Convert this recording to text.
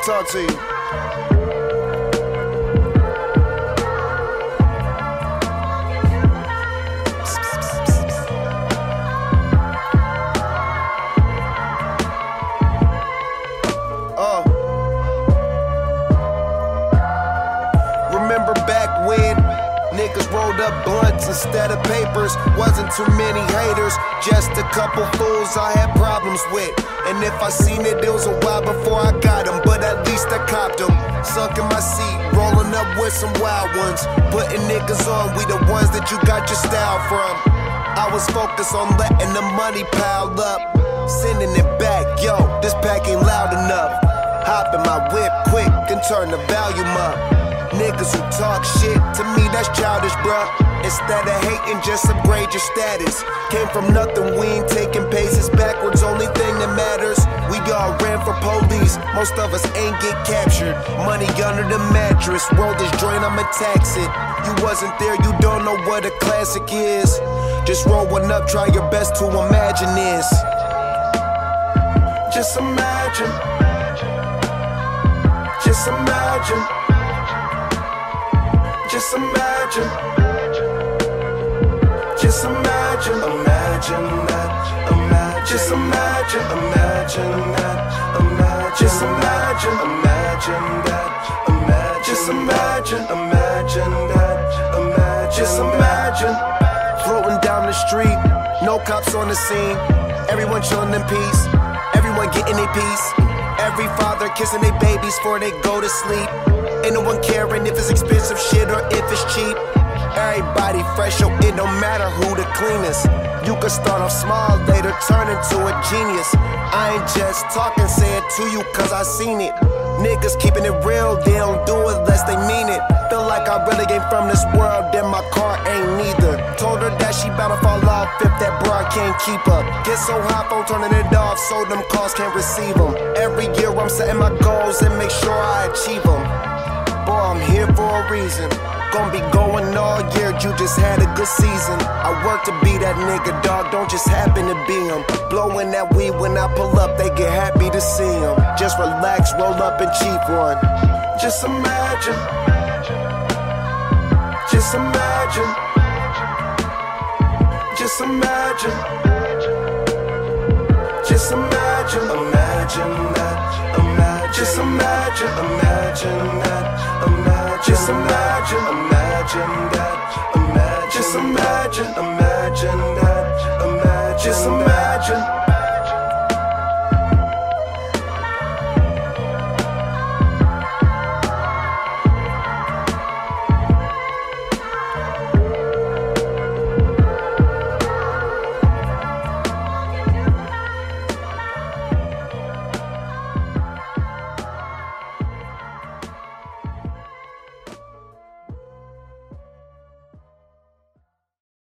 talk to you. Remember back when niggas rolled up blunts instead of papers? Wasn't too many haters, just a couple fools I had problems with. And if I seen it, it was a while before I got them, but at least I copped them. Sunk in my seat, rolling up with some wild ones, putting niggas on, we the ones that you got your style from. I was focused on letting the money pile up, sending it back, yo, this pack ain't loud enough. Hop in my whip quick and turn the volume up. Niggas who talk shit, to me that's childish, bruh. Instead of hating, just upgrade your status. Came from nothing, we ain't taking paces backwards, only thing that matters. We all ran for police, most of us ain't get captured. Money under the mattress, roll this joint, I'ma tax it. You wasn't there, you don't know what a classic is. Just roll one up, try your best to imagine this. Just imagine. Just imagine. Just imagine. Just imagine. Imagine that. Imagine. Just imagine. Imagine that. Imagine. Just imagine. Imagine that. Imagine. Just imagine. Imagine that. Imagine. Just imagine. Floating down the street, no cops on the scene. Everyone chilling in peace. Everyone getting a piece. Every father kissing their babies before they go to sleep. Ain't no one caring if it's expensive shit or if it's cheap. Everybody fresh, so it don't matter who the cleanest. You can start off small, later turn into a genius. I ain't just talking, say it to you cause I seen it. Niggas keeping it real, they don't do it unless they mean it. Feel like I really ain't from this world, then my car ain't neither. Told her that she bout to fall off if that bra can't keep up. Get so hot, phone turning it off so them calls can't receive them. Every year I'm setting my goals and make sure I achieve them. Boy, I'm here for a reason. Gonna be going all year, you just had a good season. I work to be that nigga, dog, don't just happen to be him. Blowing that weed when I pull up, they get happy to see him. Just relax, roll up and cheap one. Just imagine. Just imagine. Just imagine. Just imagine. Imagine that. Imagine. Just imagine. Imagine that. Imagine. Just imagine. Imagine that. Imagine. Just imagine.